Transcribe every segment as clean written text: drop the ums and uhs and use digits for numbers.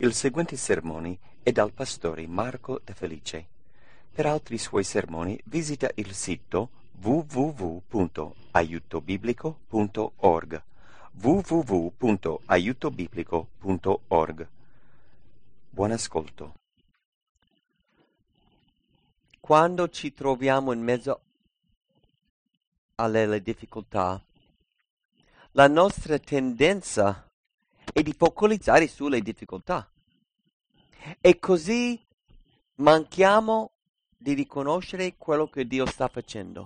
Il seguente sermone è dal pastore Marco De Felice. Per altri suoi sermoni visita il sito www.aiutobiblico.org www.aiutobiblico.org. Buon ascolto. Quando ci troviamo in mezzo alle difficoltà, la nostra tendenza è di focalizzare sulle difficoltà e così manchiamo di riconoscere quello che Dio sta facendo.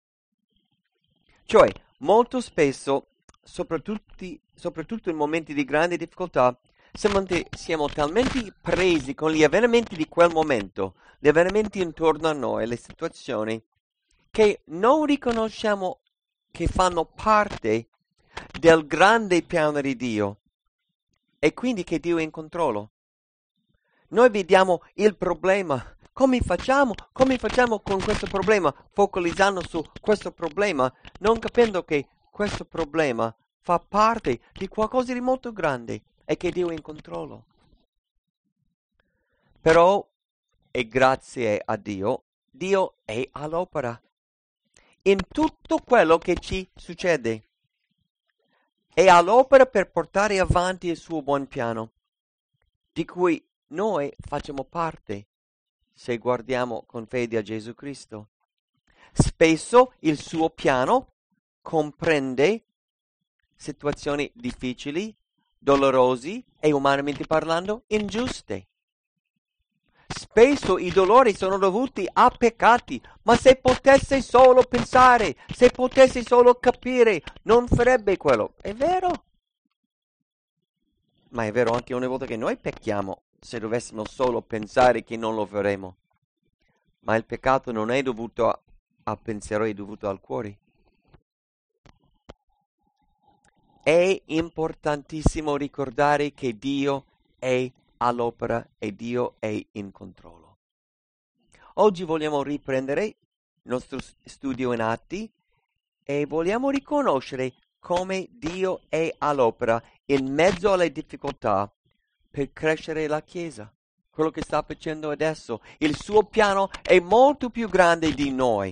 Cioè, molto spesso, soprattutto in momenti di grande difficoltà, siamo talmente presi con gli avvenimenti di quel momento, gli avvenimenti intorno a noi, le situazioni, che non riconosciamo che fanno parte del grande piano di Dio e quindi che Dio è in controllo. Noi vediamo il problema. Come facciamo con questo problema? Focalizzando su questo problema, non capendo che questo problema fa parte di qualcosa di molto grande e che Dio è in controllo. Però, e grazie a Dio, Dio è all'opera in tutto quello che ci succede. È all'opera per portare avanti il suo buon piano, di cui noi facciamo parte, se guardiamo con fede a Gesù Cristo. Spesso il suo piano comprende situazioni difficili, dolorosi e, umanamente parlando, ingiuste. Spesso i dolori sono dovuti a peccati, ma se potesse solo pensare, se potesse solo capire, non farebbe quello. È vero? Ma è vero anche ogni volta che noi pecchiamo, se dovessimo solo pensare che non lo faremo. Ma il peccato non è dovuto al pensiero, è dovuto al cuore. È importantissimo ricordare che Dio è all'opera e Dio è in controllo. Oggi vogliamo riprendere il nostro studio in Atti e vogliamo riconoscere come Dio è all'opera in mezzo alle difficoltà per crescere la Chiesa. Quello che sta facendo adesso. Il suo piano è molto più grande di noi.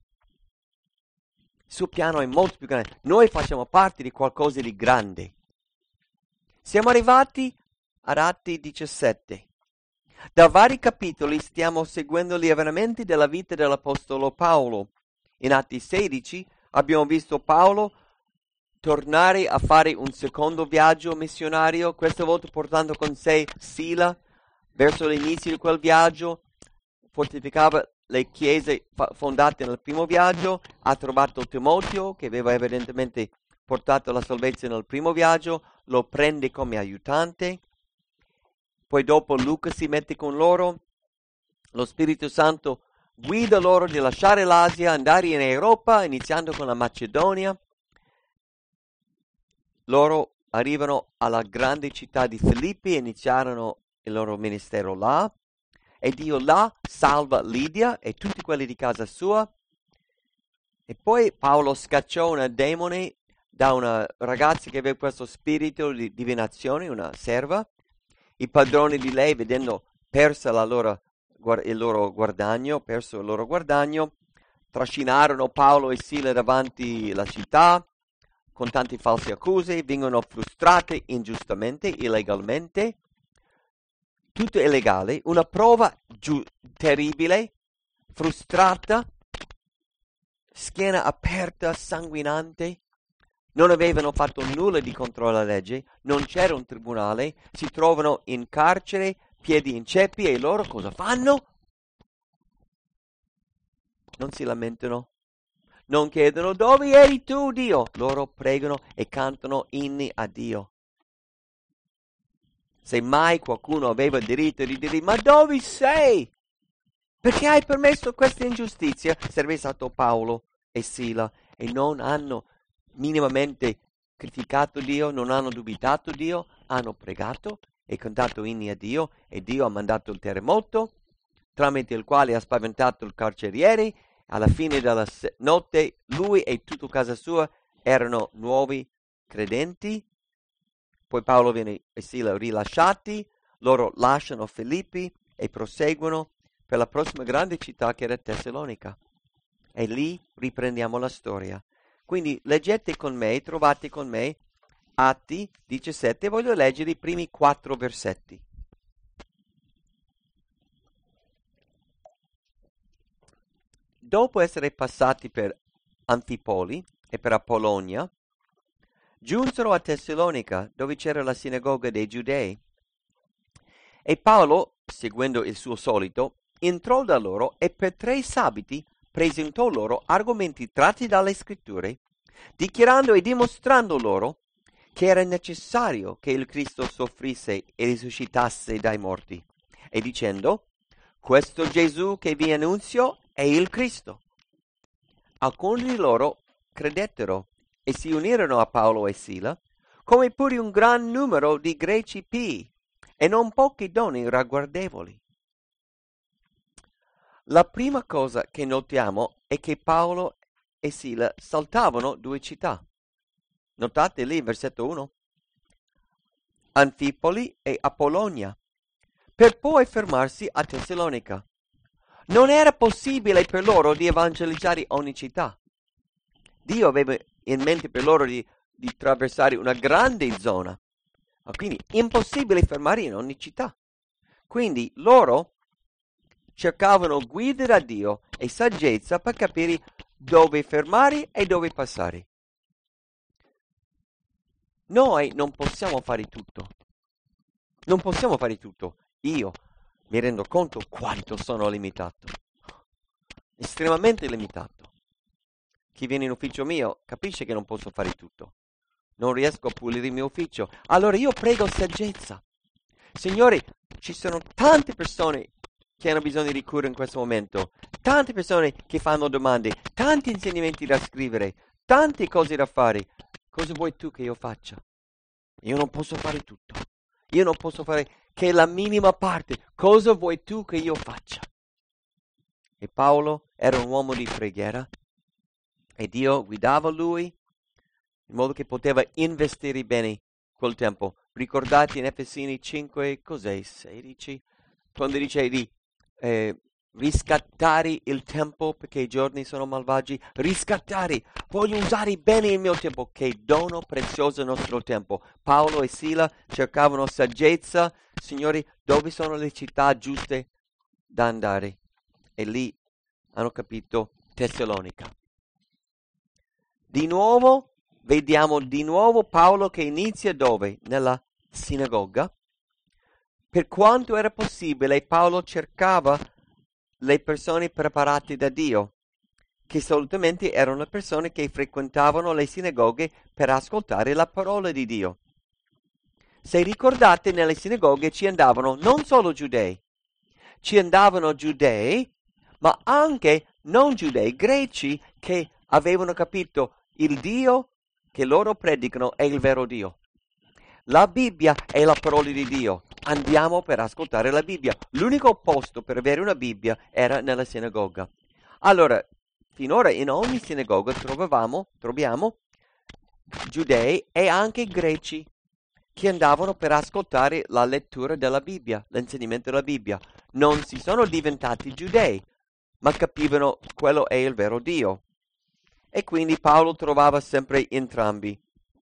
Il suo piano è molto più grande. Noi facciamo parte di qualcosa di grande. Siamo arrivati ad Atti 17. Da vari capitoli stiamo seguendo gli avvenimenti della vita dell'Apostolo Paolo. In Atti 16 abbiamo visto Paolo tornare a fare un secondo viaggio missionario, questa volta portando con sé Sila. Verso l'inizio di quel viaggio fortificava le chiese fondate nel primo viaggio, ha trovato Timoteo che aveva evidentemente portato la salvezza nel primo viaggio, lo prende come aiutante, poi dopo Luca si mette con loro, lo Spirito Santo guida loro di lasciare l'Asia, andare in Europa, iniziando con la Macedonia. Loro arrivano alla grande città di Filippi e iniziarono il loro ministero là, e Dio là salva Lidia e tutti quelli di casa sua. E poi Paolo scacciò una demone da una ragazza che aveva questo spirito di divinazione, una serva. I padroni di lei, vedendo perso il loro guadagno, trascinarono Paolo e Sila davanti alla città con tante false accuse, vengono frustrate ingiustamente, illegalmente. Tutto illegale, una prova terribile, frustrata, schiena aperta, sanguinante. Non avevano fatto nulla di contro la legge, non c'era un tribunale, si trovano in carcere, piedi in ceppi, e loro cosa fanno? Non si lamentano, non chiedono dove eri tu, Dio. Loro pregano e cantano inni a Dio. Se mai qualcuno aveva diritto di dire: ma dove sei? Perché hai permesso questa ingiustizia? Sarebbe stato Paolo e Sila, e non hanno minimamente criticato Dio, non hanno dubitato Dio, hanno pregato e cantato inni a Dio, e Dio ha mandato il terremoto, tramite il quale ha spaventato il carceriere. Alla fine della notte lui e tutta casa sua erano nuovi credenti. Poi Paolo viene e Sila rilasciati, loro lasciano Filippi e proseguono per la prossima grande città che era Tessalonica. E lì riprendiamo la storia. Quindi leggete con me, trovate con me Atti 17, voglio leggere i primi 4 versetti. Dopo essere passati per Anfipoli e per Apollonia, giunsero a Tessalonica, dove c'era la sinagoga dei Giudei. E Paolo, seguendo il suo solito, entrò da loro e per 3 sabati presentò loro argomenti tratti dalle scritture, dichiarando e dimostrando loro che era necessario che il Cristo soffrisse e risuscitasse dai morti, e dicendo: questo Gesù che vi annunzio è il Cristo. Alcuni di loro credettero e si unirono a Paolo e Sila, come pure un gran numero di greci pii e non poche donne ragguardevoli. La prima cosa che notiamo è che Paolo e Sila saltavano 2 città. Notate lì, versetto 1. Anfipoli e Apollonia, per poi fermarsi a Tessalonica. Non era possibile per loro di evangelizzare ogni città. Dio aveva in mente per loro di attraversare una grande zona, ma quindi impossibile fermare in ogni città. Quindi loro cercavano guida da Dio e saggezza per capire dove fermare e dove passare. Noi non possiamo fare tutto. Non possiamo fare tutto. Io mi rendo conto quanto sono limitato. Estremamente limitato. Chi viene in ufficio mio capisce che non posso fare tutto. Non riesco a pulire il mio ufficio. Allora io prego saggezza. Signore, ci sono tante persone che hanno bisogno di cura in questo momento. Tante persone che fanno domande. Tanti insegnamenti da scrivere. Tante cose da fare. Cosa vuoi tu che io faccia? Io non posso fare tutto. Io non posso fare che la minima parte. Cosa vuoi tu che io faccia? E Paolo era un uomo di preghiera e Dio guidava lui in modo che poteva investire bene quel tempo. Ricordate in Efesini 5, cos'è? 16? Quando dice di riscattare il tempo perché i giorni sono malvagi. Riscattare, voglio usare bene il mio tempo, che dono prezioso il nostro tempo. Paolo e Sila cercavano saggezza. Signori, dove sono le città giuste da andare? E lì hanno capito Tessalonica. Di nuovo, vediamo di nuovo Paolo che inizia dove? Nella sinagoga. Per quanto era possibile, Paolo cercava le persone preparate da Dio, che solitamente erano le persone che frequentavano le sinagoghe per ascoltare la parola di Dio. Se ricordate, nelle sinagoghe ci andavano non solo giudei, ci andavano giudei, ma anche non giudei, greci, che avevano capito il Dio che loro predicano è il vero Dio. La Bibbia è la parola di Dio. Andiamo per ascoltare la Bibbia. L'unico posto per avere una Bibbia era nella sinagoga. Allora, finora in ogni sinagoga troviamo giudei e anche greci che andavano per ascoltare la lettura della Bibbia, l'insegnamento della Bibbia. Non si sono diventati giudei, ma capivano quello è il vero Dio. E quindi Paolo trovava sempre entrambi.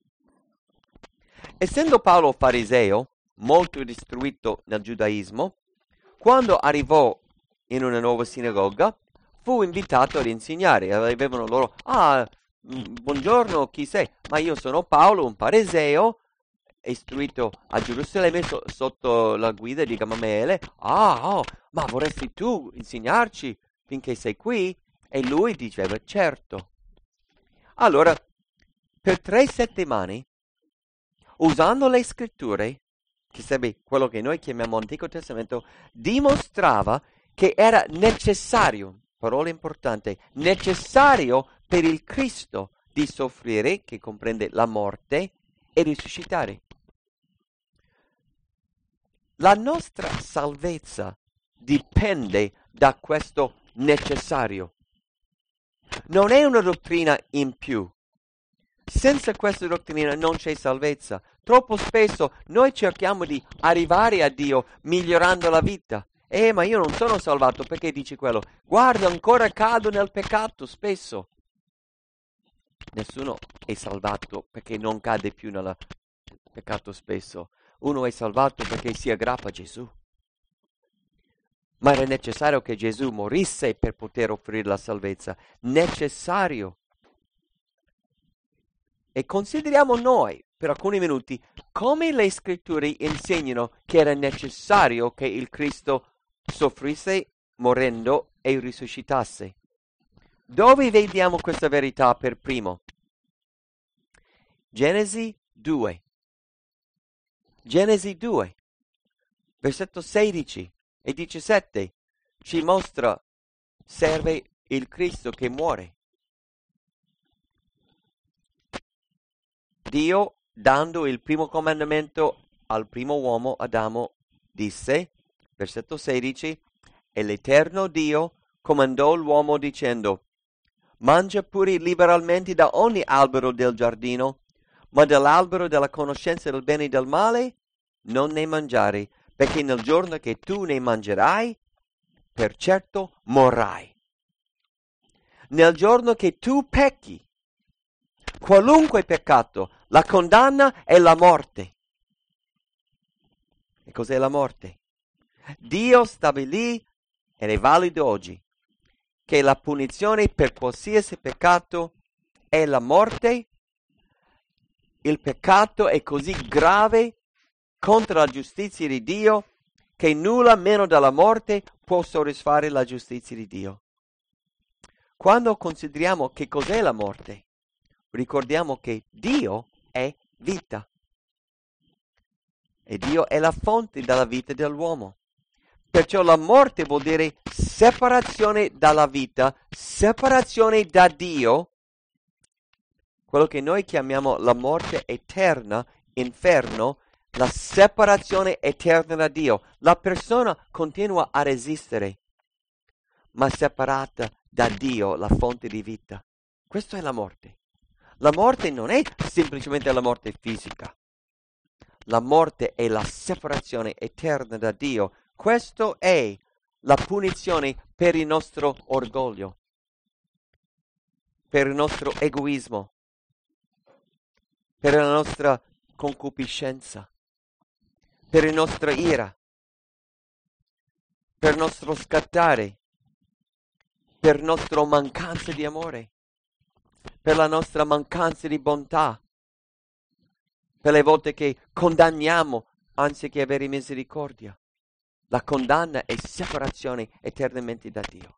Essendo Paolo fariseo, molto istruito nel giudaismo, quando arrivò in una nuova sinagoga, fu invitato ad insegnare. Avevano loro, buongiorno, chi sei? Ma io sono Paolo, un fariseo, istruito a Gerusalemme sotto la guida di Gamaliele. Ma vorresti tu insegnarci finché sei qui? E lui diceva, certo. Allora, per 3 settimane, usando le scritture, che sarebbe quello che noi chiamiamo Antico Testamento, dimostrava che era necessario, parola importante, necessario per il Cristo di soffrire, che comprende la morte, e risuscitare. La nostra salvezza dipende da questo necessario. Non è una dottrina in più. Senza questa dottrina non c'è salvezza. Troppo spesso noi cerchiamo di arrivare a Dio migliorando la vita. Ma io non sono salvato, perché dici quello? Guarda, ancora cado nel peccato spesso. Nessuno è salvato perché non cade più nel peccato spesso. Uno è salvato perché si aggrappa a Gesù. Ma era necessario che Gesù morisse per poter offrire la salvezza. Necessario. E consideriamo noi, per alcuni minuti, come le scritture insegnano che era necessario che il Cristo soffrisse morendo e risuscitasse. Dove vediamo questa verità per primo? Genesi 2. Genesi 2, versetto 16 e 17 ci mostra, serve il Cristo che muore. Dio, dando il primo comandamento al primo uomo, Adamo, disse, versetto 16, e l'Eterno Dio comandò l'uomo dicendo, mangia pure liberalmente da ogni albero del giardino, ma dell'albero della conoscenza del bene e del male non ne mangiare, perché nel giorno che tu ne mangerai, per certo morrai. Nel giorno che tu pecchi, qualunque peccato, la condanna è la morte. E cos'è la morte? Dio stabilì, ed è valido oggi, che la punizione per qualsiasi peccato è la morte. Il peccato è così grave contro la giustizia di Dio che nulla meno della morte può soddisfare la giustizia di Dio. Quando consideriamo che cos'è la morte, ricordiamo che Dio è vita. E Dio è la fonte della vita dell'uomo. Perciò la morte vuol dire separazione dalla vita, separazione da Dio, quello che noi chiamiamo la morte eterna, inferno, la separazione eterna da Dio. La persona continua a resistere, ma separata da Dio, la fonte di vita. Questa è la morte. La morte non è semplicemente la morte fisica. La morte è la separazione eterna da Dio. Questo è la punizione per il nostro orgoglio, per il nostro egoismo, per la nostra concupiscenza, per la nostra ira, per il nostro scattare, per la nostra mancanza di amore, per la nostra mancanza di bontà, per le volte che condanniamo anziché avere misericordia. La condanna è separazione eternamente da Dio.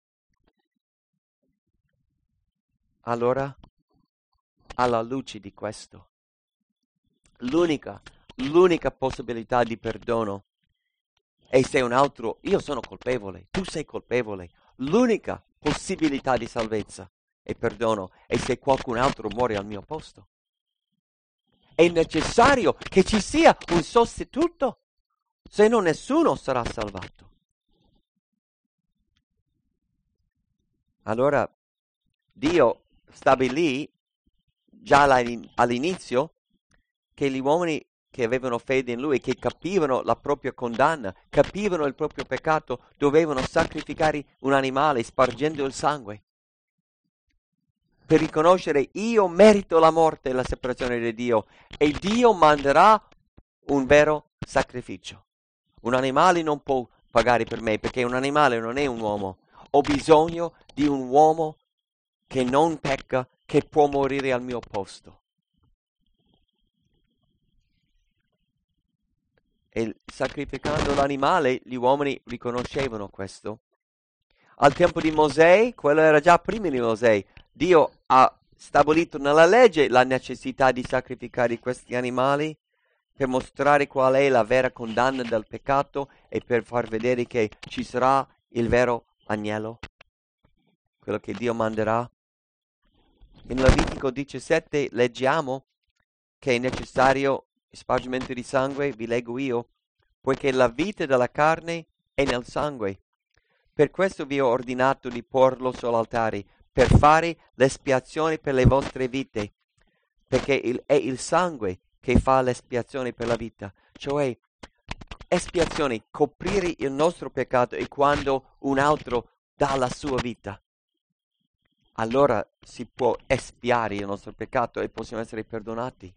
Allora, alla luce di questo, l'unica possibilità di perdono è se un altro, io sono colpevole, tu sei colpevole, l'unica possibilità di salvezza e perdono è se qualcun altro muore al mio posto. È necessario che ci sia un sostituto, se no nessuno sarà salvato. Allora Dio stabilì già all'inizio che gli uomini che avevano fede in Lui, che capivano la propria condanna, capivano il proprio peccato, dovevano sacrificare un animale spargendo il sangue per riconoscere io merito la morte e la separazione da Dio, e Dio manderà un vero sacrificio. Un animale non può pagare per me, perché un animale non è un uomo. Ho bisogno di un uomo che non pecca, che può morire al mio posto. E sacrificando l'animale, gli uomini riconoscevano questo. Al tempo di Mosè, quello era già prima di Mosè, Dio ha stabilito nella legge la necessità di sacrificare questi animali per mostrare qual è la vera condanna del peccato e per far vedere che ci sarà il vero agnello, quello che Dio manderà. In Levitico 17 leggiamo che è necessario spargimento di sangue, vi leggo io, poiché la vita della carne è nel sangue. Per questo vi ho ordinato di porlo sull'altare, per fare l'espiazione per le vostre vite. perché è il sangue che fa l'espiazione per la vita, cioè espiazione, coprire il nostro peccato, e quando un altro dà la sua vita, allora si può espiare il nostro peccato e possiamo essere perdonati.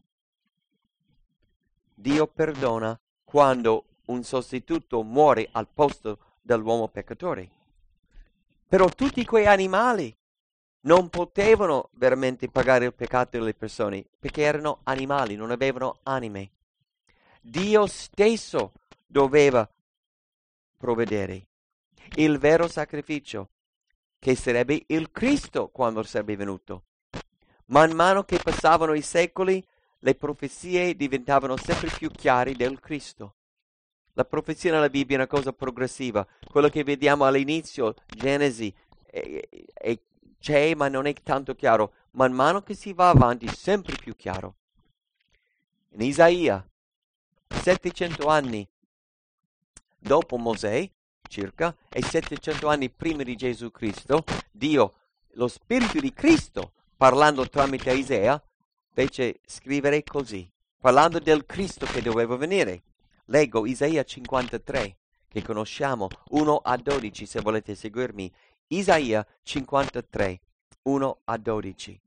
Dio perdona quando un sostituto muore al posto dell'uomo peccatore. Però tutti quei animali non potevano veramente pagare il peccato delle persone, perché erano animali, non avevano anime. Dio stesso doveva provvedere il vero sacrificio, che sarebbe il Cristo quando sarebbe venuto. Man mano che passavano i secoli, le profezie diventavano sempre più chiare del Cristo. La profezia nella Bibbia è una cosa progressiva. Quello che vediamo all'inizio, Genesi, c'è ma non è tanto chiaro. Man mano che si va avanti, sempre più chiaro. In Isaia, 700 anni dopo Mosè, circa, e 700 anni prima di Gesù Cristo, Dio, lo Spirito di Cristo, parlando tramite Isaia, fece scrivere così, parlando del Cristo che doveva venire. Leggo Isaia 53, che conosciamo, 1 a 12, se volete seguirmi. Isaia 53, 1 a 12.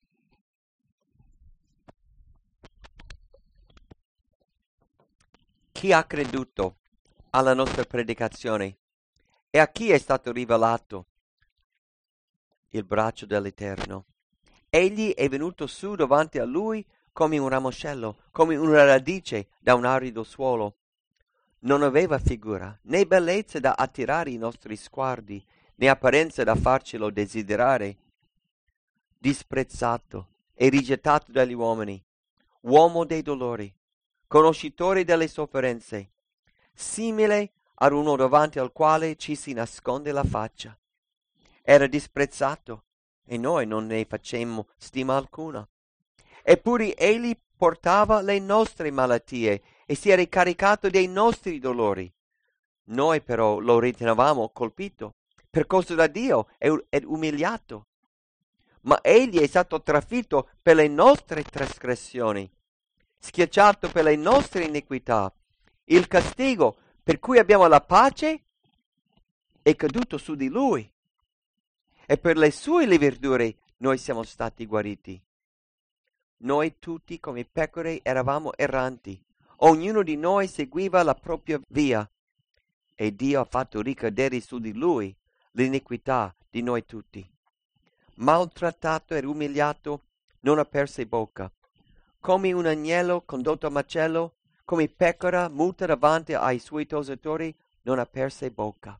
Chi ha creduto alla nostra predicazione e a chi è stato rivelato il braccio dell'Eterno? Egli è venuto su davanti a lui come un ramoscello, come una radice da un arido suolo. Non aveva figura, né bellezza da attirare i nostri sguardi, né apparenza da farcelo desiderare. Disprezzato e rigettato dagli uomini, uomo dei dolori, conoscitore delle sofferenze, simile ad uno davanti al quale ci si nasconde la faccia. Era disprezzato e noi non ne facemmo stima alcuna. Eppure egli portava le nostre malattie e si era caricato dei nostri dolori. Noi però lo ritenevamo colpito, percosso da Dio ed umiliato. Ma egli è stato trafitto per le nostre trasgressioni, schiacciato per le nostre iniquità. Il castigo per cui abbiamo la pace è caduto su di lui, e per le sue lividure noi siamo stati guariti. Noi tutti come pecore eravamo erranti, ognuno di noi seguiva la propria via, e Dio ha fatto ricadere su di lui l'iniquità di noi tutti. Maltrattato ed umiliato, non aperse bocca. Come un agnello condotto a macello, come pecora muta davanti ai suoi tosatori, non aperse bocca.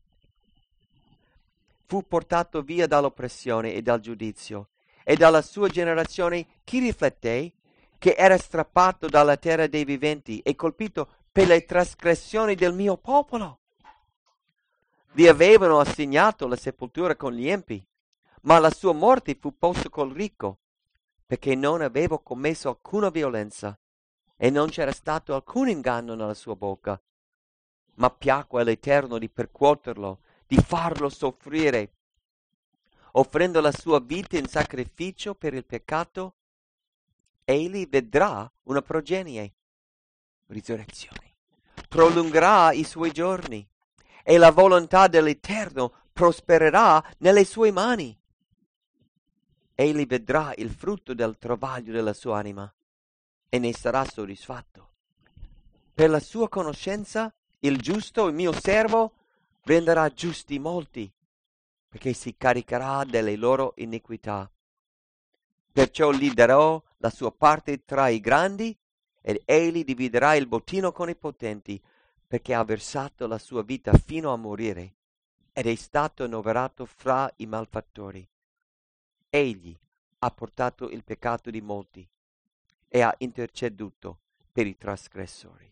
Fu portato via dall'oppressione e dal giudizio, e dalla sua generazione chi rifletté che era strappato dalla terra dei viventi e colpito per le trasgressioni del mio popolo. Gli avevano assegnato la sepoltura con gli empi, ma la sua morte fu posta col ricco, perché non aveva commesso alcuna violenza e non c'era stato alcun inganno nella sua bocca. Ma piacque all'Eterno di percuoterlo, di farlo soffrire, offrendo la sua vita in sacrificio per il peccato. Egli vedrà una progenie, risurrezione, prolungherà i suoi giorni, e la volontà dell'Eterno prospererà nelle sue mani. Egli vedrà il frutto del travaglio della sua anima e ne sarà soddisfatto. Per la sua conoscenza, il giusto, il mio servo, renderà giusti molti, perché si caricherà delle loro iniquità. Perciò gli darò la sua parte tra i grandi, ed egli dividerà il bottino con i potenti, perché ha versato la sua vita fino a morire, ed è stato annoverato fra i malfattori. Egli ha portato il peccato di molti e ha interceduto per i trasgressori.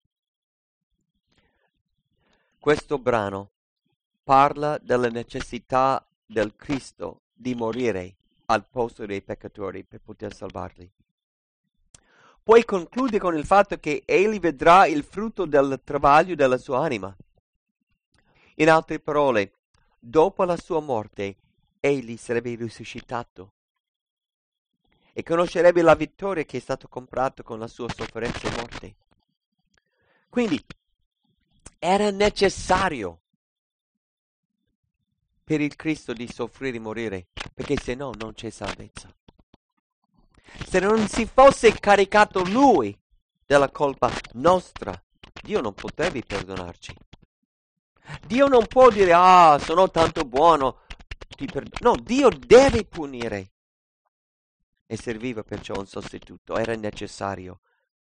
Questo brano parla della necessità del Cristo di morire al posto dei peccatori per poter salvarli. Poi conclude con il fatto che egli vedrà il frutto del travaglio della sua anima. In altre parole, dopo la sua morte, egli sarebbe risuscitato. e conoscerebbe la vittoria che è stata comprata con la sua sofferenza e morte. Quindi era necessario per il Cristo di soffrire e morire, perché se no non c'è salvezza. Se non si fosse caricato Lui della colpa nostra, Dio non potrebbe perdonarci. Dio non può dire, sono tanto buono, no, Dio deve punire. E serviva perciò un sostituto, era necessario.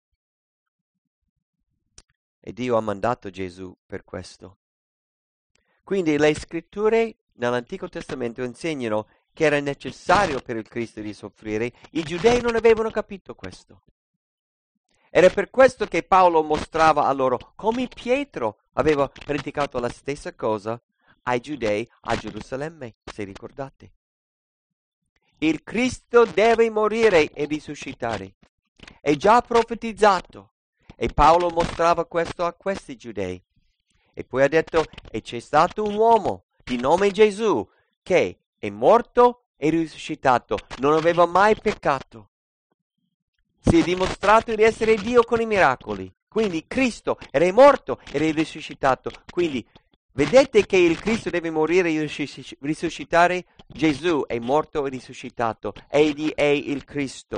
E Dio ha mandato Gesù per questo. Quindi le scritture nell'Antico Testamento insegnano che era necessario per il Cristo di soffrire. I giudei non avevano capito questo. Era per questo che Paolo mostrava a loro come Pietro aveva predicato la stessa cosa ai giudei a Gerusalemme, se ricordate. Il Cristo deve morire e risuscitare. È già profetizzato. E Paolo mostrava questo a questi giudei. E poi ha detto, e c'è stato un uomo di nome Gesù che è morto e risuscitato, non aveva mai peccato. Si è dimostrato di essere Dio con i miracoli. Quindi Cristo era morto ed è risuscitato. Quindi vedete che il Cristo deve morire e risuscitare? Gesù è morto e risuscitato. Egli è il Cristo.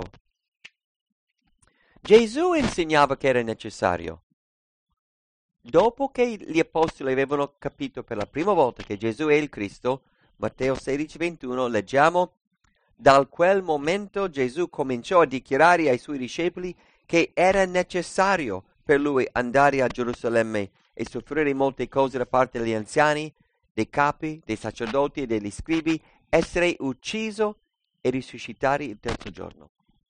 Gesù insegnava che era necessario. Dopo che gli apostoli avevano capito per la prima volta che Gesù è il Cristo, Matteo 16:21, leggiamo, da quel momento Gesù cominciò a dichiarare ai suoi discepoli che era necessario per lui andare a Gerusalemme e soffrire molte cose da parte degli anziani, dei capi, dei sacerdoti e degli scribi, essere ucciso e risuscitare il terzo giorno.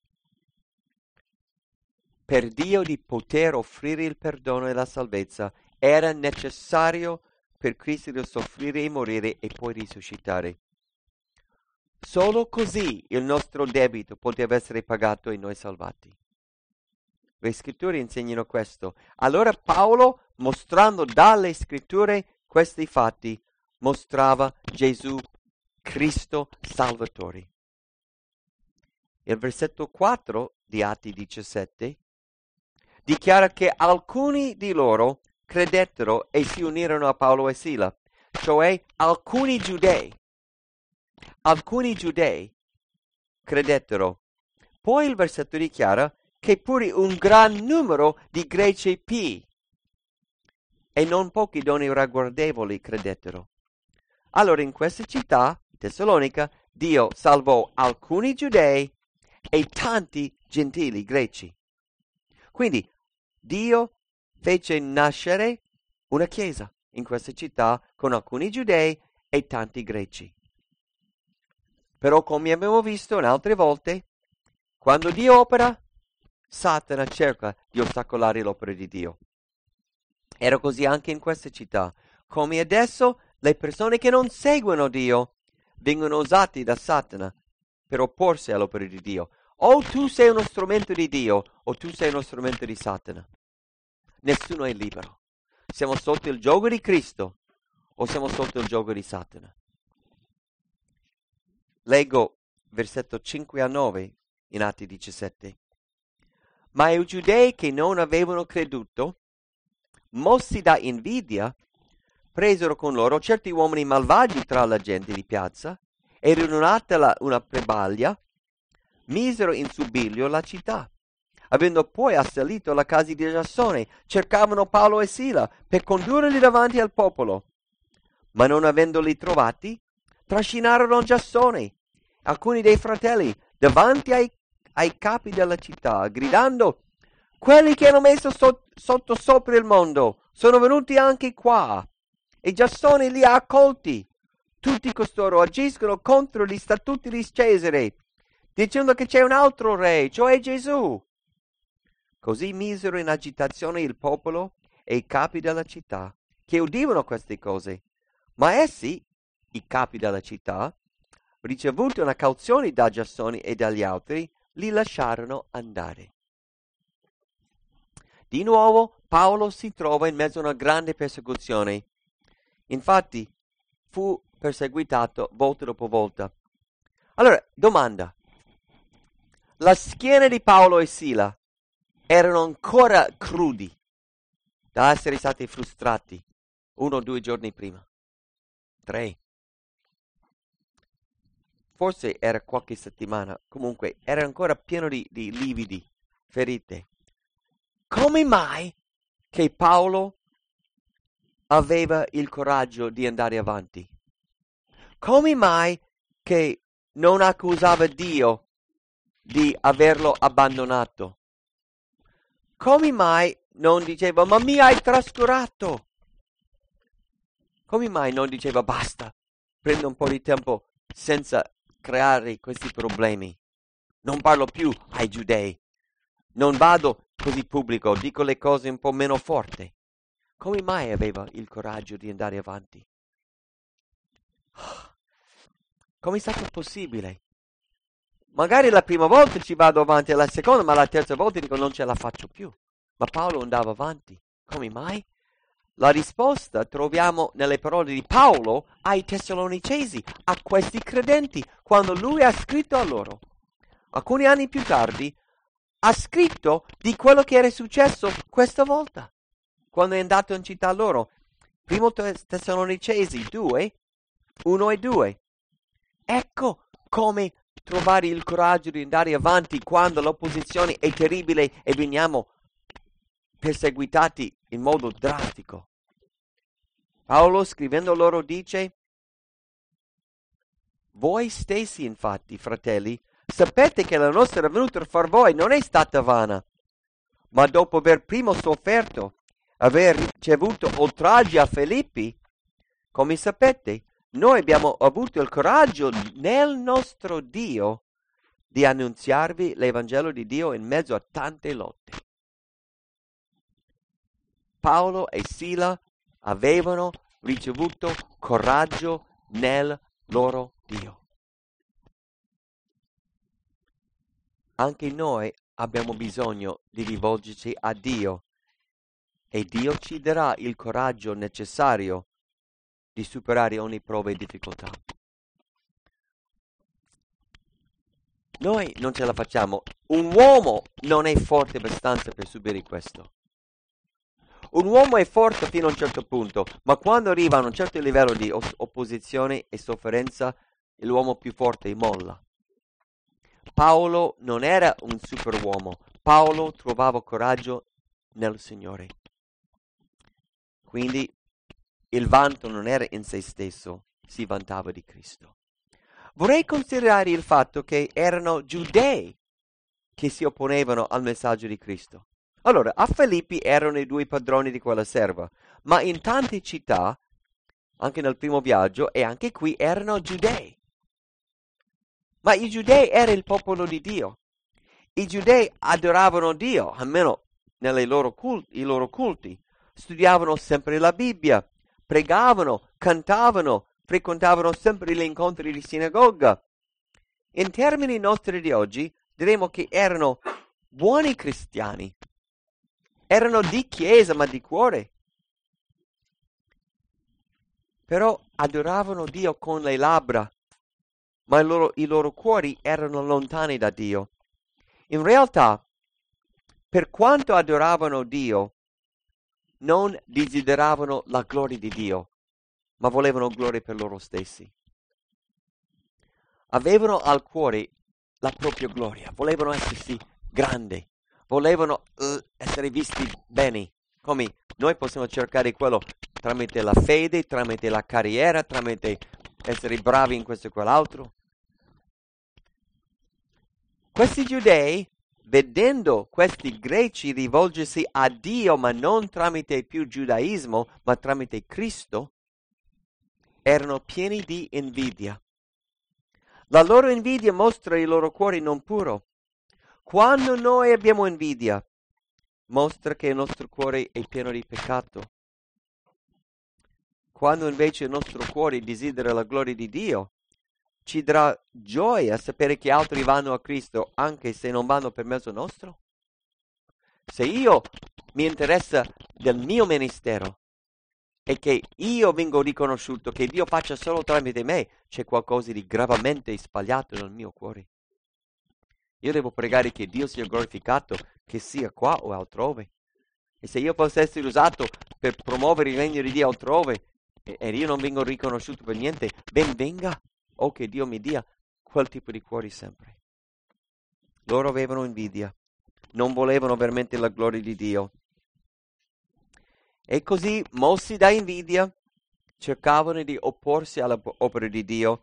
Per Dio di poter offrire il perdono e la salvezza era necessario per Cristo di soffrire e morire e poi risuscitare. Solo così il nostro debito poteva essere pagato e noi salvati. Le scritture insegnano questo. Allora Paolo, mostrando dalle scritture questi fatti, mostrava Gesù Cristo Salvatore. Il versetto 4 di Atti 17 dichiara che alcuni di loro credettero e si unirono a Paolo e Sila, cioè alcuni giudei. Alcuni giudei credettero. Poi il versetto dichiara che pure un gran numero di greci pii e non pochi donne ragguardevoli credettero. Allora in questa città, Tessalonica, Dio salvò alcuni giudei e tanti gentili greci. Quindi Dio fece nascere una chiesa in questa città con alcuni giudei e tanti greci. Però come abbiamo visto in altre volte, quando Dio opera, Satana cerca di ostacolare l'opera di Dio. Era così anche in questa città. Come adesso, le persone che non seguono Dio vengono usate da Satana per opporsi all'opera di Dio. O tu sei uno strumento di Dio, o tu sei uno strumento di Satana. Nessuno è libero. Siamo sotto il gioco di Cristo o siamo sotto il gioco di Satana. Leggo versetto 5 a 9 in Atti 17. Ma i giudei che non avevano creduto, mossi da invidia, presero con loro certi uomini malvagi tra la gente di piazza e riunata una prebaglia, misero in subilio la città. Avendo poi assalito la casa di Giassone, cercavano Paolo e Sila per condurli davanti al popolo. Ma non avendoli trovati, trascinarono Giassone, alcuni dei fratelli, davanti ai capi della città, gridando: quelli che hanno messo sotto sopra il mondo sono venuti anche qua, e Giassone li ha accolti. Tutti costoro agiscono contro gli statuti di Cesare, dicendo che c'è un altro re, cioè Gesù. Così misero in agitazione il popolo e i capi della città, che udivano queste cose. Ma essi, i capi della città, ricevuti una cauzione da Giassone e dagli altri, li lasciarono andare. Di nuovo Paolo si trova in mezzo a una grande persecuzione. Infatti fu perseguitato volta dopo volta. Allora, domanda. la schiena di Paolo e Sila erano ancora crudi da essere stati frustrati 1 o 2 giorni prima. 3. Forse era qualche settimana, comunque era ancora pieno di lividi, ferite. Come mai che Paolo aveva il coraggio di andare avanti? Come mai che non accusava Dio di averlo abbandonato? Come mai non diceva, ma mi hai trascurato? Come mai non diceva, basta, prendo un po' di tempo senza creare questi problemi? Non parlo più ai giudei. Non vado così pubblico, dico le cose un po' meno forti. Come mai aveva il coraggio di andare avanti? Come è stato possibile? Magari la prima volta ci vado avanti, la seconda, ma la terza volta dico non ce la faccio più. Ma Paolo andava avanti. Come mai? La risposta troviamo nelle parole di Paolo ai Tessalonicesi, a questi credenti, quando lui ha scritto a loro. Alcuni anni più tardi ha scritto di quello che era successo questa volta, quando è andato in città loro. Primo Tessalonicesi 2, 1 e 2. Ecco come trovare il coraggio di andare avanti quando l'opposizione è terribile e veniamo perseguitati in modo drastico. Paolo scrivendo loro dice: voi stessi infatti, fratelli, sapete che la nostra venuta fra voi non è stata vana, ma dopo aver prima sofferto, aver ricevuto oltraggi a Filippi, come sapete, noi abbiamo avuto il coraggio nel nostro Dio di annunziarvi l'Evangelo di Dio in mezzo a tante lotte. Paolo e Sila avevano ricevuto coraggio nel loro Dio. Anche noi abbiamo bisogno di rivolgerci a Dio e Dio ci darà il coraggio necessario di superare ogni prova e difficoltà. Noi non ce la facciamo. Un uomo non è forte abbastanza per subire questo. Un uomo è forte fino a un certo punto, ma quando arriva a un certo livello di opposizione e sofferenza, l'uomo più forte molla. Paolo non era un superuomo. Paolo trovava coraggio nel Signore. Quindi il vanto non era in se stesso, si vantava di Cristo. Vorrei considerare il fatto che erano giudei che si opponevano al messaggio di Cristo. Allora, a Filippi erano i 2 padroni di quella serva, ma in tante città, anche nel primo viaggio, e anche qui erano giudei. Ma i giudei era il popolo di Dio. I giudei adoravano Dio, almeno nei loro culti. Studiavano sempre la Bibbia, pregavano, cantavano, frequentavano sempre gli incontri di sinagoga. In termini nostri di oggi, diremo che erano buoni cristiani. Erano di chiesa, ma di cuore. Però adoravano Dio con le labbra, ma i loro cuori erano lontani da Dio. In realtà, per quanto adoravano Dio, non desideravano la gloria di Dio, ma volevano gloria per loro stessi. Avevano al cuore la propria gloria, volevano essersi grandi, volevano essere visti bene, come noi possiamo cercare quello tramite la fede, tramite la carriera, tramite essere bravi in questo e quell'altro. Questi giudei, vedendo questi greci rivolgersi a Dio, ma non tramite più giudaismo, ma tramite Cristo, erano pieni di invidia. La loro invidia mostra il loro cuore non puro. Quando noi abbiamo invidia, mostra che il nostro cuore è pieno di peccato. Quando invece il nostro cuore desidera la gloria di Dio, ci darà gioia sapere che altri vanno a Cristo anche se non vanno per mezzo nostro. Se io mi interessa del mio ministero e che io vengo riconosciuto, che Dio faccia solo tramite me, c'è qualcosa di gravemente sbagliato nel mio cuore. Io devo pregare che Dio sia glorificato, che sia qua o altrove. E se io posso essere usato per promuovere il regno di Dio altrove e io non vengo riconosciuto per niente, ben venga. O che Dio mi dia quel tipo di cuori sempre. Loro avevano invidia, non volevano veramente la gloria di Dio. E così, mossi da invidia, cercavano di opporsi all'opera di Dio,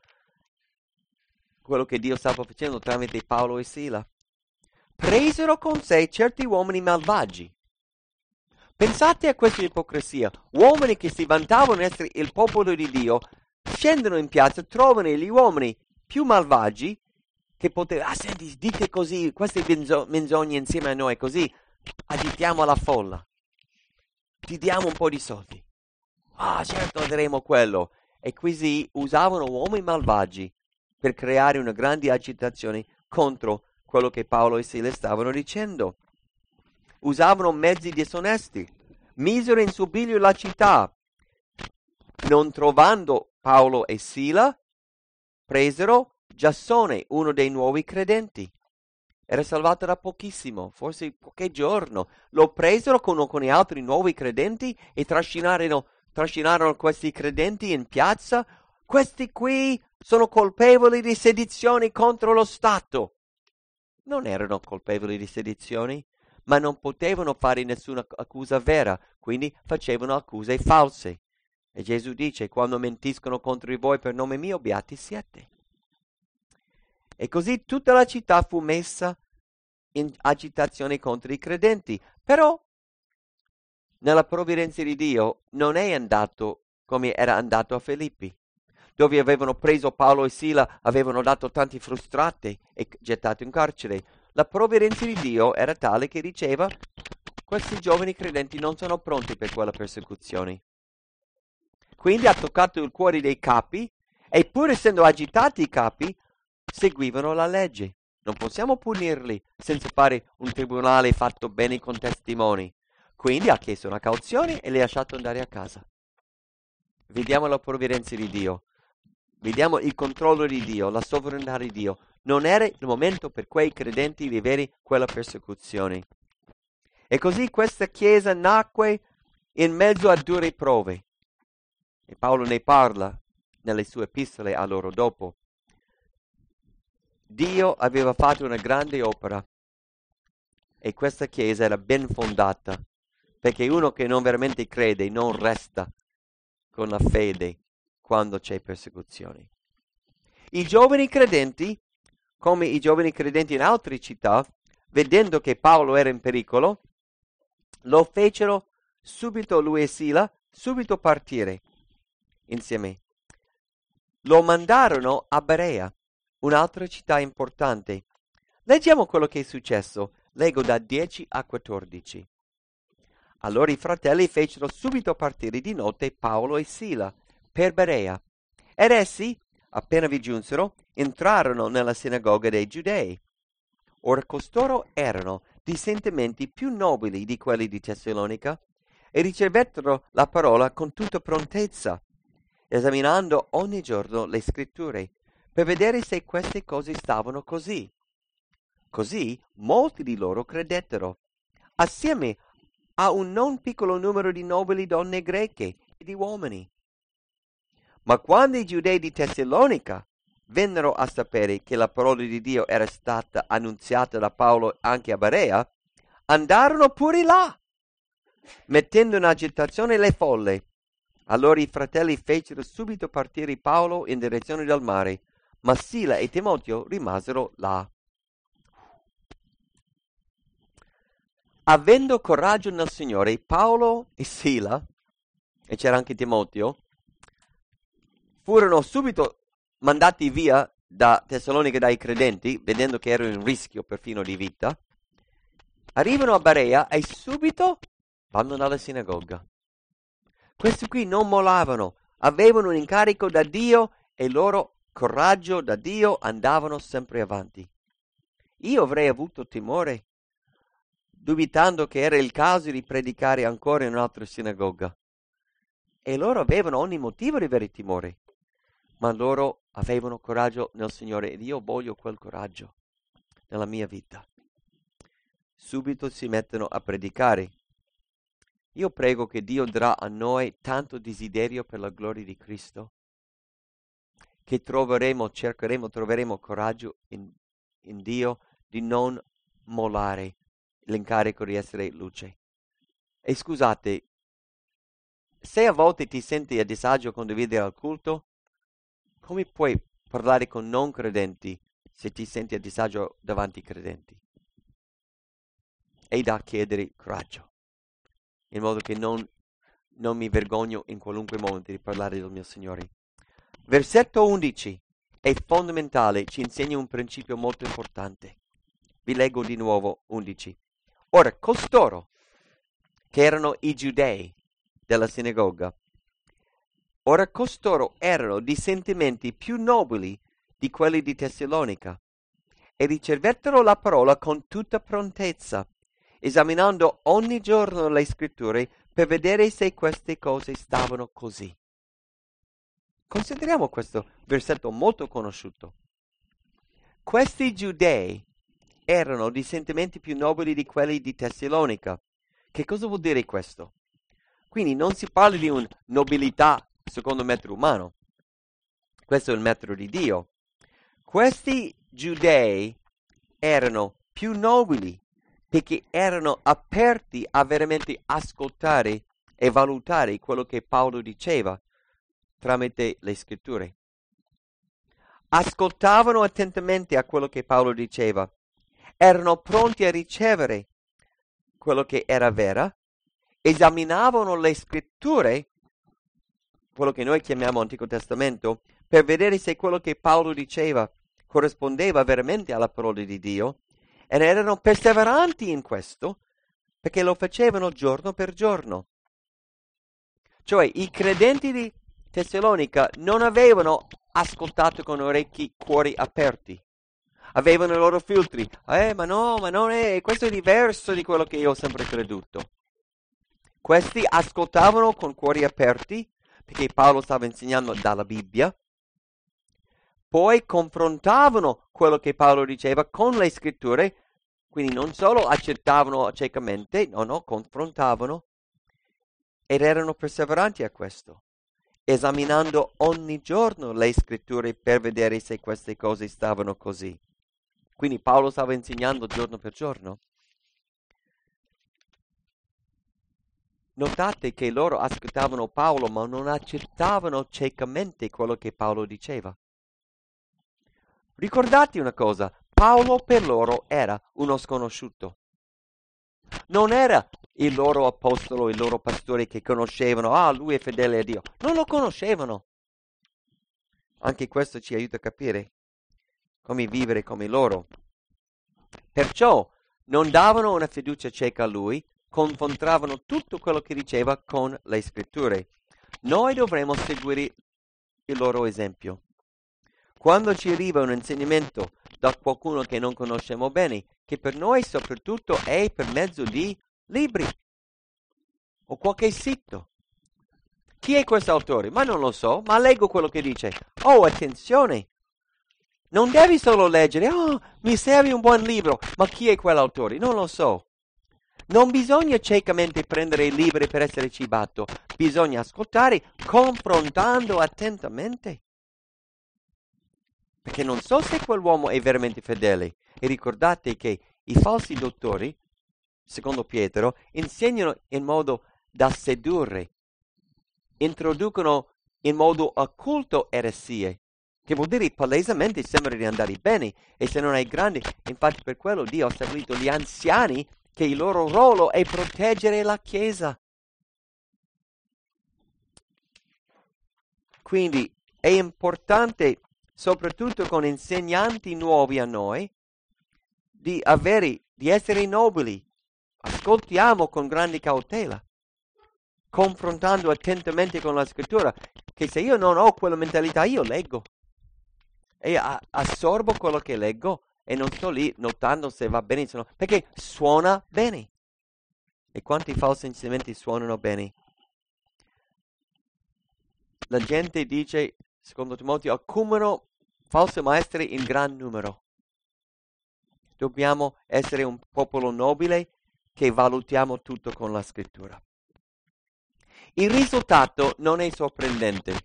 quello che Dio stava facendo tramite Paolo e Sila. Presero con sé certi uomini malvagi. Pensate a questa ipocrisia. Uomini che si vantavano di essere il popolo di Dio, scendono in piazza, trovano gli uomini più malvagi, che potevano, senti, dite così, queste menzogne insieme a noi, così agitiamo la folla. Ti diamo un po' di soldi. Certo, daremo quello. E così usavano uomini malvagi per creare una grande agitazione contro quello che Paolo e Sila stavano dicendo. Usavano mezzi disonesti, misero in subbuglio la città. Non trovando Paolo e Sila, presero Giassone, uno dei nuovi credenti. Era salvato da pochissimo, forse qualche giorno. Lo presero con gli altri nuovi credenti e trascinarono questi credenti in piazza. Questi qui sono colpevoli di sedizioni contro lo Stato. Non erano colpevoli di sedizioni, ma non potevano fare nessuna accusa vera, quindi facevano accuse false. E Gesù dice, quando mentiscono contro di voi per nome mio, beati siete. E così tutta la città fu messa in agitazione contro i credenti. Però, nella provvidenza di Dio, non è andato come era andato a Filippi, dove avevano preso Paolo e Sila, avevano dato tanti frustrati e gettato in carcere. La provvidenza di Dio era tale che diceva, questi giovani credenti non sono pronti per quella persecuzione. Quindi ha toccato il cuore dei capi, e pur essendo agitati i capi, seguivano la legge. Non possiamo punirli senza fare un tribunale fatto bene con testimoni. Quindi ha chiesto una cauzione e li ha lasciato andare a casa. Vediamo la provvidenza di Dio. Vediamo il controllo di Dio, la sovranità di Dio. Non era il momento per quei credenti di avere quella persecuzione. E così questa chiesa nacque in mezzo a dure prove. E Paolo ne parla nelle sue epistole a loro dopo. Dio aveva fatto una grande opera e questa chiesa era ben fondata, perché uno che non veramente crede non resta con la fede quando c'è persecuzione. I giovani credenti, come i giovani credenti in altre città, vedendo che Paolo era in pericolo, lo fecero subito, lui e Sila, subito partire insieme. Lo mandarono a Berea, un'altra città importante. Leggiamo quello che è successo. Leggo da 10 a 14. Allora i fratelli fecero subito partire di notte Paolo e Sila per Berea. Ed essi, appena vi giunsero, entrarono nella sinagoga dei Giudei. Ora costoro erano di sentimenti più nobili di quelli di Tessalonica e ricevettero la parola con tutta prontezza, esaminando ogni giorno le scritture, per vedere se queste cose stavano così. Così molti di loro credettero, assieme a un non piccolo numero di nobili donne greche e di uomini. Ma quando i giudei di Tessalonica vennero a sapere che la parola di Dio era stata annunziata da Paolo anche a Berea, andarono pure là, mettendo in agitazione le folle. Allora i fratelli fecero subito partire Paolo in direzione del mare, ma Sila e Timoteo rimasero là. Avendo coraggio nel Signore, Paolo e Sila, e c'era anche Timoteo, furono subito mandati via da Tessalonica dai credenti, vedendo che erano in rischio perfino di vita. Arrivano a Berea e subito vanno nella sinagoga. Questi qui non mollavano, avevano un incarico da Dio e loro coraggio da Dio andavano sempre avanti. Io avrei avuto timore, dubitando che era il caso di predicare ancora in un'altra sinagoga. E loro avevano ogni motivo di avere timore, ma loro avevano coraggio nel Signore ed io voglio quel coraggio nella mia vita. Subito si mettono a predicare. Io prego che Dio darà a noi tanto desiderio per la gloria di Cristo, che troveremo coraggio in Dio di non mollare l'incarico di essere luce. E scusate, se a volte ti senti a disagio a condividere al culto, come puoi parlare con non credenti se ti senti a disagio davanti ai credenti? È da chiedere coraggio, in modo che non mi vergogno in qualunque momento di parlare del mio Signore. Versetto 11 è fondamentale, ci insegna un principio molto importante. Vi leggo di nuovo 11. Ora, costoro, che erano i giudei della sinagoga, erano di sentimenti più nobili di quelli di Tessalonica e ricevettero la parola con tutta prontezza, esaminando ogni giorno le scritture per vedere se queste cose stavano così. Consideriamo questo versetto molto conosciuto. Questi giudei erano di sentimenti più nobili di quelli di Tessalonica. Che cosa vuol dire questo? Quindi non si parla di una nobilità secondo il metodo umano. Questo è il metodo di Dio. Questi giudei erano più nobili perché erano aperti a veramente ascoltare e valutare quello che Paolo diceva tramite le scritture. Ascoltavano attentamente a quello che Paolo diceva, erano pronti a ricevere quello che era vera, esaminavano le scritture, quello che noi chiamiamo Antico Testamento, per vedere se quello che Paolo diceva corrispondeva veramente alla parola di Dio, ed erano perseveranti in questo, perché lo facevano giorno per giorno. Cioè, i credenti di Tessalonica non avevano ascoltato con orecchi, cuori aperti. Avevano i loro filtri. Ma non è, questo è diverso di quello che io ho sempre creduto. Questi ascoltavano con cuori aperti, perché Paolo stava insegnando dalla Bibbia. Poi confrontavano quello che Paolo diceva con le scritture, quindi non solo accettavano ciecamente, confrontavano, ed erano perseveranti a questo, esaminando ogni giorno le scritture per vedere se queste cose stavano così. Quindi Paolo stava insegnando giorno per giorno. Notate che loro ascoltavano Paolo, ma non accettavano ciecamente quello che Paolo diceva. Ricordate una cosa, Paolo per loro era uno sconosciuto. Non era il loro apostolo, il loro pastore che conoscevano, lui è fedele a Dio. Non lo conoscevano. Anche questo ci aiuta a capire come vivere come loro. Perciò non davano una fiducia cieca a lui, confrontavano tutto quello che diceva con le scritture. Noi dovremmo seguire il loro esempio. Quando ci arriva un insegnamento da qualcuno che non conosciamo bene, che per noi soprattutto è per mezzo di libri o qualche sito. Chi è questo autore? Ma non lo so, ma leggo quello che dice. Attenzione! Non devi solo leggere, mi serve un buon libro, ma chi è quell'autore? Non lo so. Non bisogna ciecamente prendere i libri per essere cibato, bisogna ascoltare confrontando attentamente. Perché non so se quell'uomo è veramente fedele. E ricordate che i falsi dottori, secondo Pietro, insegnano in modo da sedurre, introducono in modo occulto eresie, che vuol dire palesemente sembra di andare bene, e se non è grande, infatti per quello Dio ha stabilito gli anziani che il loro ruolo è proteggere la Chiesa. Quindi è importante, soprattutto con insegnanti nuovi a noi, di essere nobili. Ascoltiamo con grande cautela, confrontando attentamente con la scrittura, che se io non ho quella mentalità, io leggo e assorbo quello che leggo e non sto lì notando se va bene, se no, perché suona bene. E quanti falsi insegnamenti suonano bene? La gente dice, secondo Timoteo, accumulano falsi maestri in gran numero. dobbiamo essere un popolo nobile che valutiamo tutto con la scrittura. Il risultato non è sorprendente.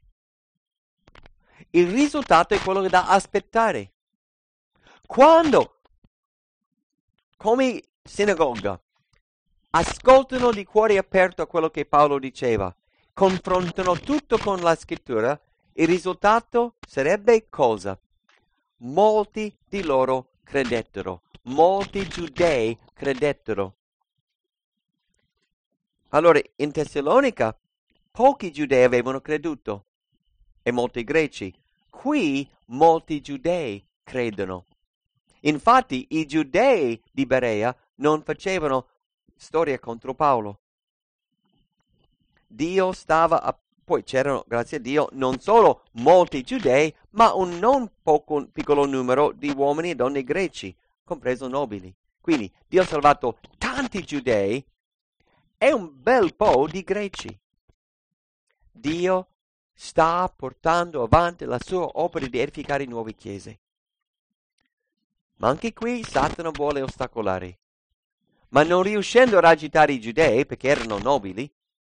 Il risultato è quello da aspettare. Quando, come sinagoga, ascoltano di cuore aperto a quello che Paolo diceva, confrontano tutto con la scrittura, il risultato sarebbe cosa? Molti di loro credettero, molti giudei credettero. Allora, in Tessalonica, pochi giudei avevano creduto e molti greci. Qui molti giudei credono. Infatti, i giudei di Berea non facevano storia contro Paolo. Dio poi c'erano, grazie a Dio, non solo molti giudei, ma un non poco piccolo numero di uomini e donne greci, compreso nobili. Quindi Dio ha salvato tanti giudei e un bel po' di greci. Dio sta portando avanti la sua opera di edificare nuove chiese. Ma anche qui Satana vuole ostacolare. Ma non riuscendo a agitare i giudei, perché erano nobili,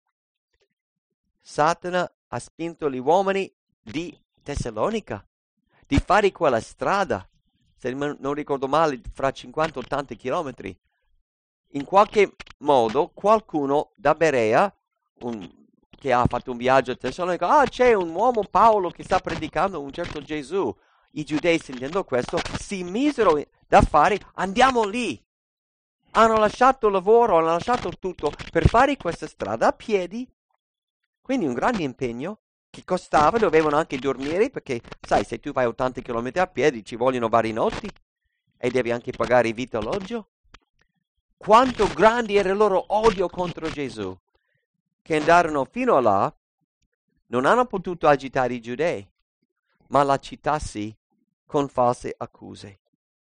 Satana ha spinto gli uomini di Tessalonica di fare quella strada, se non ricordo male, fra 50 e 80 chilometri. In qualche modo qualcuno da Berea, che ha fatto un viaggio a Tessalonica, c'è un uomo Paolo che sta predicando un certo Gesù. I giudei, sentendo questo, si misero da fare, andiamo lì. Hanno lasciato il lavoro, hanno lasciato tutto per fare questa strada a piedi. Quindi un grande impegno che costava, dovevano anche dormire perché, sai, se tu fai 80 km a piedi ci vogliono varie notti e devi anche pagare vitto e alloggio. Quanto grande era il loro odio contro Gesù, che andarono fino a là, non hanno potuto agitare i giudei, ma la città sì, con false accuse.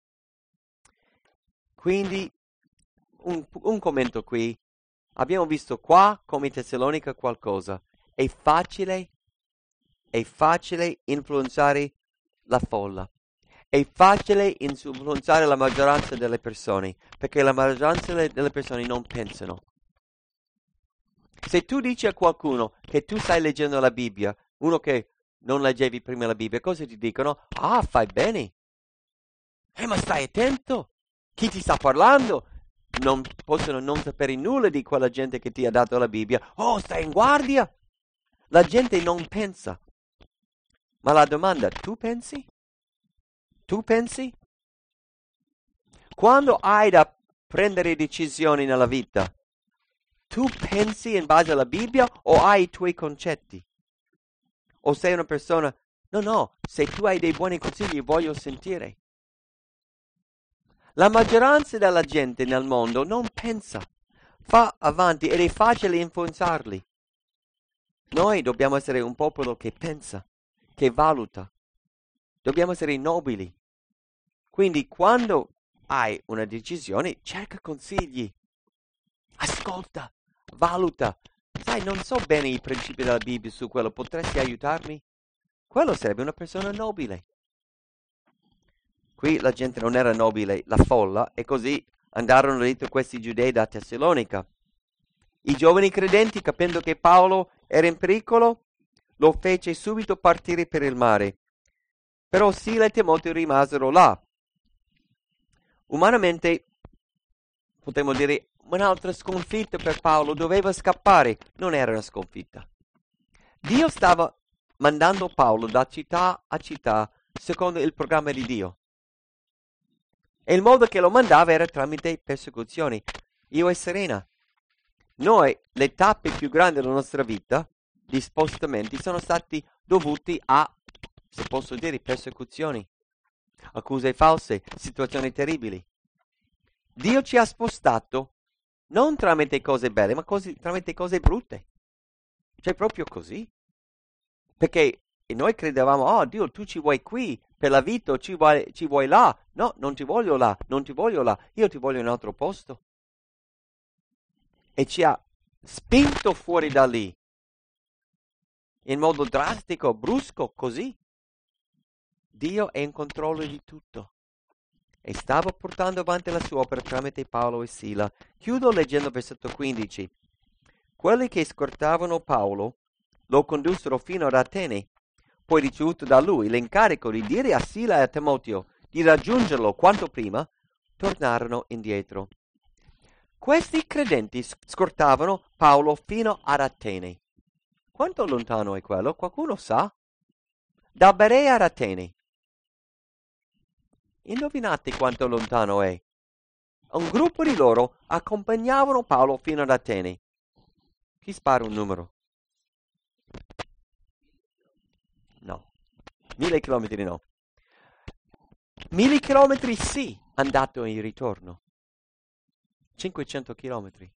Quindi, un commento qui. Abbiamo visto qua, come in Tessalonica, qualcosa. È facile influenzare la folla. È facile influenzare la maggioranza delle persone, perché la maggioranza delle persone non pensano. Se tu dici a qualcuno che tu stai leggendo la Bibbia, uno che non leggevi prima la Bibbia, cosa ti dicono? Fai bene. Ma stai attento. Chi ti sta parlando? Non possono non sapere nulla di quella gente che ti ha dato la Bibbia. Stai in guardia. La gente non pensa. Ma la domanda, tu pensi? Tu pensi? Quando hai da prendere decisioni nella vita, tu pensi in base alla Bibbia o hai i tuoi concetti? O sei una persona, no, se tu hai dei buoni consigli voglio sentire. La maggioranza della gente nel mondo non pensa, fa avanti ed è facile influenzarli. Noi dobbiamo essere un popolo che pensa, che valuta. Dobbiamo essere nobili. Quindi quando hai una decisione, cerca consigli. Ascolta, valuta. Sai, non so bene i principi della Bibbia su quello, potresti aiutarmi? Quello sarebbe una persona nobile. Qui la gente non era nobile, la folla, e così andarono dentro questi giudei da Tessalonica. I giovani credenti, capendo che Paolo era in pericolo, lo fece subito partire per il mare. Però Sila e Timoteo rimasero là. Umanamente, potremmo dire, un'altra sconfitta per Paolo, doveva scappare. Non era una sconfitta. Dio stava mandando Paolo da città a città secondo il programma di Dio. E il modo che lo mandava era tramite persecuzioni. Io e Serena, noi, le tappe più grandi della nostra vita, di spostamenti, sono stati dovuti a, se posso dire, persecuzioni, accuse false, situazioni terribili. Dio ci ha spostato non tramite cose belle, ma tramite cose brutte. Cioè proprio così. Perché noi credevamo, Dio, tu ci vuoi qui per la vita, ci vuoi là. No, non ti voglio là, non ti voglio là, io ti voglio in un altro posto. E ci ha spinto fuori da lì. In modo drastico, brusco, così. Dio è in controllo di tutto. e stava portando avanti la sua opera tramite Paolo e Sila. Chiudo leggendo versetto 15. Quelli che scortavano Paolo lo condussero fino ad Atene. Poi, ricevuto da lui l'incarico di dire a Sila e a Timoteo di raggiungerlo quanto prima, tornarono indietro. Questi credenti scortavano Paolo fino ad Atene. Quanto lontano è quello? Qualcuno sa? Da Berea ad Atene. Indovinate quanto lontano è? Un gruppo di loro accompagnavano Paolo fino ad Atene. Chi spara un numero? No. 1000 chilometri no. 1000 chilometri sì, andato e ritorno. 500 chilometri.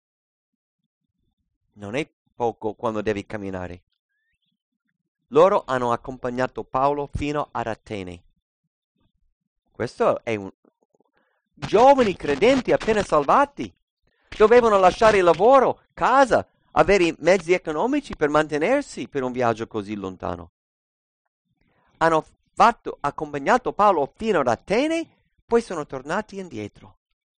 Non è poco quando devi camminare. Loro hanno accompagnato Paolo fino ad Atene. Questo è un... Giovani credenti appena salvati. Dovevano lasciare il lavoro, casa, avere i mezzi economici per mantenersi per un viaggio così lontano. Hanno accompagnato Paolo fino ad Atene, poi sono tornati indietro.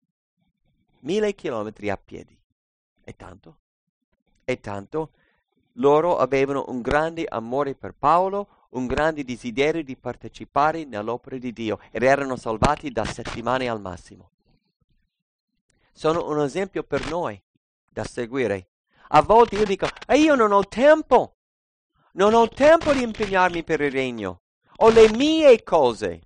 1000 chilometri a piedi. E tanto? E tanto? Loro avevano un grande amore per Paolo, un grande desiderio di partecipare nell'opera di Dio ed erano salvati da settimane al massimo. Sono un esempio per noi da seguire. A volte io dico, io non ho tempo di impegnarmi per il regno, ho le mie cose.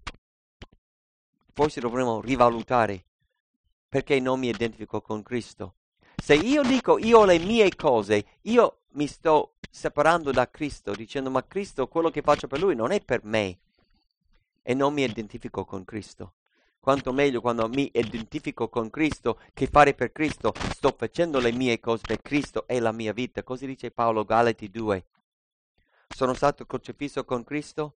Forse dovremmo rivalutare perché non mi identifico con Cristo. Se io dico io ho le mie cose, io mi sto separando da Cristo, dicendo ma Cristo, quello che faccio per Lui non è per me e non mi identifico con Cristo. Quanto meglio quando mi identifico con Cristo che fare per Cristo, sto facendo le mie cose per Cristo e la mia vita. Così dice Paolo, Galati 2. Sono stato crocifisso con Cristo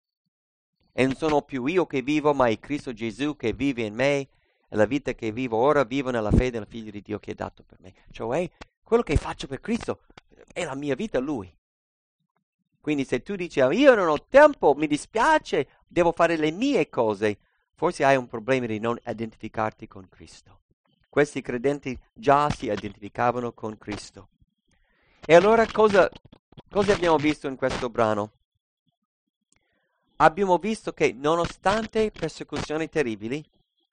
e non sono più io che vivo, ma è Cristo Gesù che vive in me. E la vita che vivo ora vivo nella fede del Figlio di Dio che è dato per me. Cioè, quello che faccio per Cristo è la mia vita a Lui. Quindi se tu dici, io non ho tempo, mi dispiace, devo fare le mie cose, forse hai un problema di non identificarti con Cristo. Questi credenti già si identificavano con Cristo. E allora cosa abbiamo visto in questo brano? Abbiamo visto che nonostante persecuzioni terribili,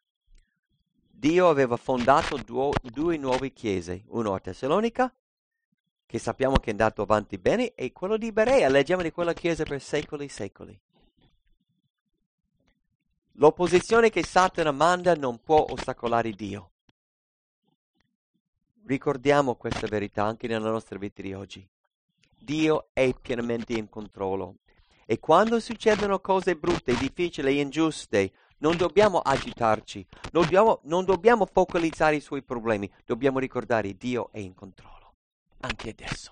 Dio aveva fondato due nuove chiese, uno a Tessalonica, che sappiamo che è andato avanti bene, e quello di Berea, leggiamo di quella chiesa per secoli e secoli. L'opposizione che Satana manda non può ostacolare Dio. Ricordiamo questa verità anche nella nostra vita di oggi. Dio è pienamente in controllo. E quando succedono cose brutte, difficili e ingiuste, non dobbiamo agitarci, non dobbiamo focalizzare i suoi problemi, dobbiamo ricordare Dio è in controllo, anche adesso.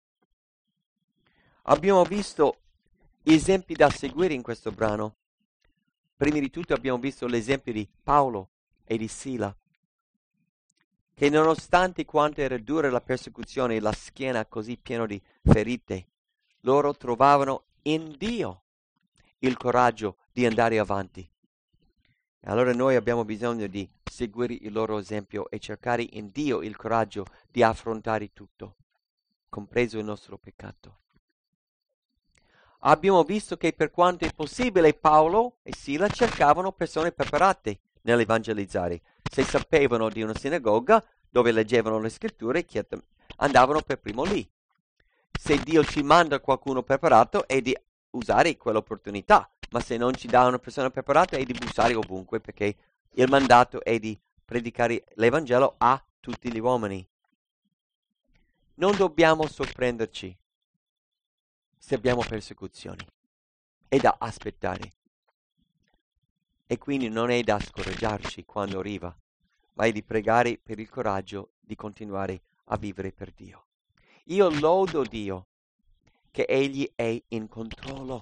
Abbiamo visto esempi da seguire in questo brano. Prima di tutto abbiamo visto l'esempio di Paolo e di Sila, che nonostante quanto era dura la persecuzione e la schiena così piena di ferite, loro trovavano in Dio il coraggio di andare avanti. Allora noi abbiamo bisogno di seguire il loro esempio e cercare in Dio il coraggio di affrontare tutto, compreso il nostro peccato. Abbiamo visto che per quanto è possibile Paolo e Sila cercavano persone preparate nell'evangelizzare. Se sapevano di una sinagoga dove leggevano le scritture, andavano per primo lì. Se Dio ci manda qualcuno preparato è di usare quell'opportunità, ma se non ci dà una persona preparata è di bussare ovunque, perché il mandato è di predicare l'Evangelo a tutti gli uomini. Non dobbiamo sorprenderci se abbiamo persecuzioni, è da aspettare. E quindi non è da scoraggiarci quando arriva, ma è di pregare per il coraggio di continuare a vivere per Dio. Io lodo Dio che Egli è in controllo.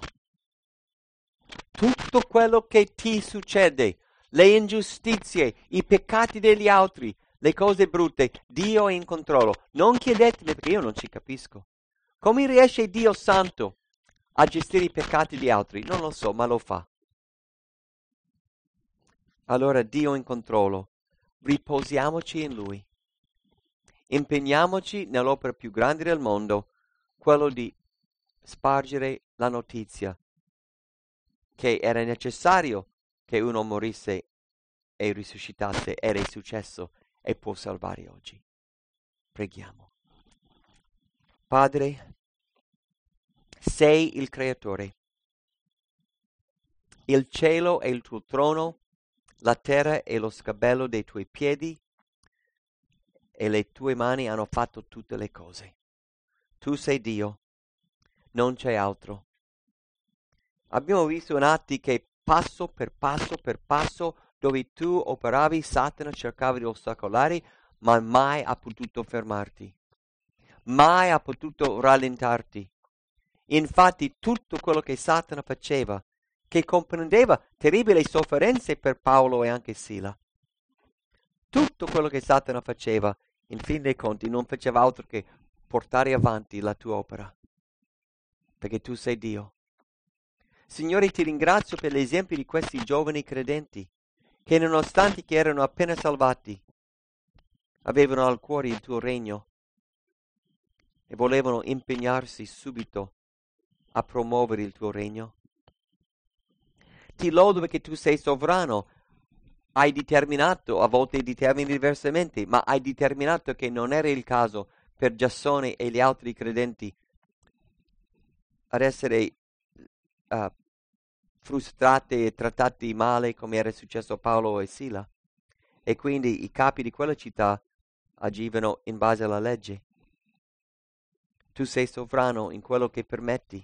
Tutto quello che ti succede, le ingiustizie, i peccati degli altri, le cose brutte, Dio è in controllo. Non chiedetemi perché io non ci capisco. Come riesce Dio Santo a gestire i peccati di altri? Non lo so, ma lo fa. allora Dio in controllo. Riposiamoci in Lui. Impegniamoci nell'opera più grande del mondo, quello di spargere la notizia che era necessario che uno morisse e risuscitasse, era successo e può salvare oggi. Preghiamo. Padre, sei il creatore. Il cielo è il tuo trono, la terra è lo sgabello dei tuoi piedi e le tue mani hanno fatto tutte le cose. Tu sei Dio, non c'è altro. Abbiamo visto in Atti che passo per passo, dove tu operavi, Satana cercava di ostacolare, ma mai ha potuto fermarti. Mai ha potuto rallentarti. Infatti tutto quello che Satana faceva, che comprendeva terribili sofferenze per Paolo e anche Sila, tutto quello che Satana faceva, in fin dei conti, non faceva altro che portare avanti la tua opera, perché tu sei Dio. Signore, ti ringrazio per l'esempio di questi giovani credenti, che nonostante che erano appena salvati, avevano al cuore il tuo regno e volevano impegnarsi subito a promuovere il tuo regno. Ti lodo perché tu sei sovrano, hai determinato, a volte determini diversamente, ma hai determinato che non era il caso per Giassone e gli altri credenti ad essere frustrati e trattati male come era successo a Paolo e Sila. E quindi i capi di quella città agivano in base alla legge. Tu sei sovrano in quello che permetti.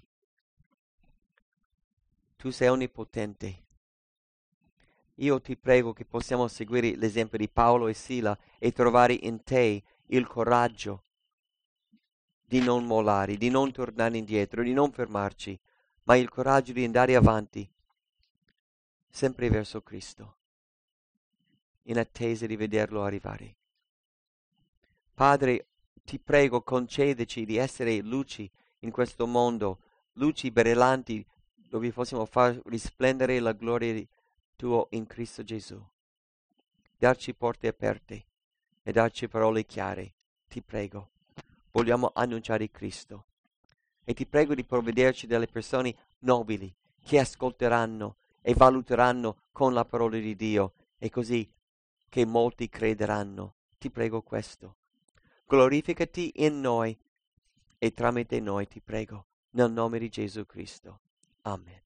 Tu sei onnipotente. Io ti prego che possiamo seguire l'esempio di Paolo e Sila e trovare in te il coraggio di non mollare, di non tornare indietro, di non fermarci, ma il coraggio di andare avanti, sempre verso Cristo, in attesa di vederlo arrivare. Padre, ti prego, concedeci di essere luci in questo mondo, luci brillanti, dove possiamo far risplendere la gloria tua in Cristo Gesù. Darci porte aperte e darci parole chiare, ti prego. Vogliamo annunciare Cristo. E ti prego di provvederci delle persone nobili che ascolteranno e valuteranno con la parola di Dio, e così che molti crederanno. Ti prego questo. Glorificati in noi e tramite noi, ti prego, nel nome di Gesù Cristo. Amen.